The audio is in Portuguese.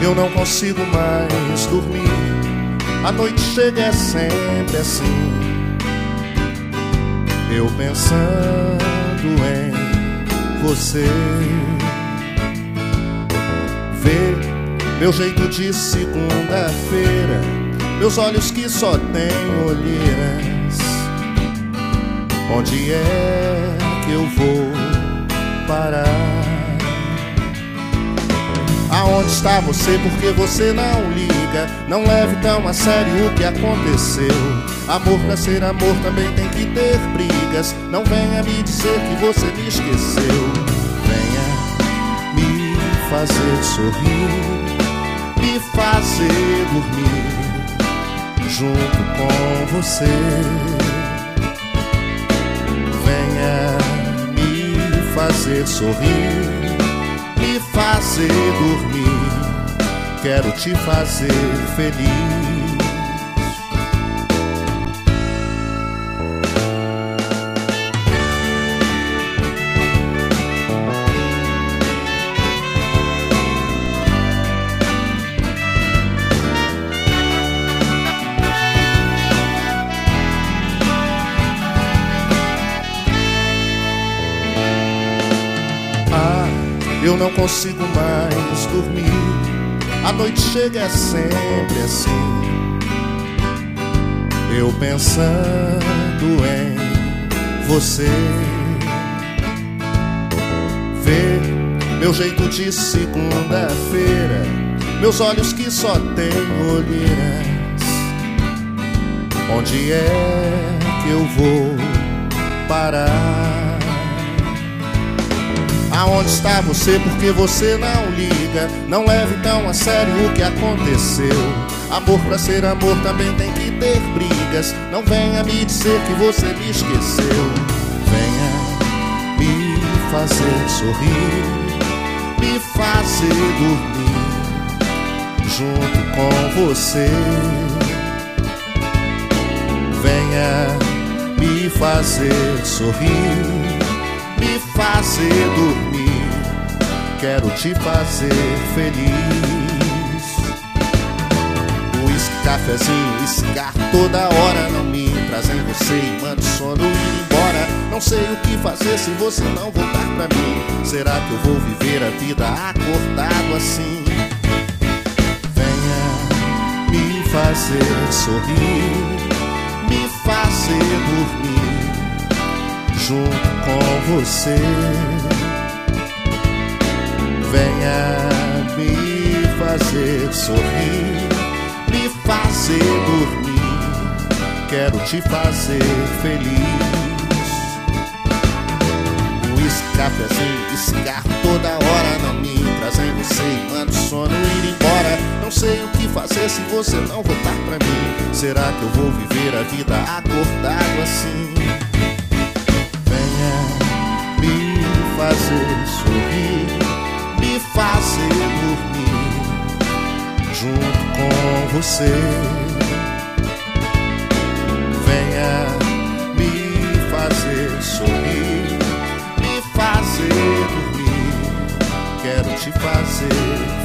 eu não consigo mais dormir. A noite chega, é sempre assim, eu pensando em você. Vê meu jeito de segunda-feira, meus olhos que só têm olheiras. Onde é que eu vou parar? Aonde está você? Porque você não liga. Não leve tão a sério o que aconteceu. Amor pra ser amor também tem que ter brigas. Não venha me dizer que você me esqueceu. Venha me fazer sorrir, me fazer dormir junto com você. Venha me fazer sorrir, me fazer dormir, quero te fazer feliz. Eu não consigo mais dormir. A noite chega, é sempre assim, eu pensando em você. Vê meu jeito de segunda-feira, meus olhos que só têm olheiras. Onde é que eu vou parar? Aonde está você? Porque você não liga. Não leve tão a sério o que aconteceu. Amor pra ser amor também tem que ter brigas. Não venha me dizer que você me esqueceu. Venha me fazer sorrir, me fazer dormir junto com você. Venha me fazer sorrir, me fazer dormir, quero te fazer feliz. Uísque, cafezinho e cigarro toda hora não me trazem você e manda o sono ir embora. Não sei o que fazer se você não voltar pra mim. Será que eu vou viver a vida acordado assim? Venha me fazer sorrir, me fazer dormir junto com você. Venha me fazer sorrir, me fazer dormir, quero te fazer feliz. Uísque, cafezinho e cigarro toda hora não me trazem você e manda o sono ir embora. Não sei o que fazer se você não voltar pra mim. Será que eu vou viver a vida acordado assim? Fazer sorrir, me fazer dormir junto com você. Venha me fazer sorrir, me fazer dormir, quero te fazer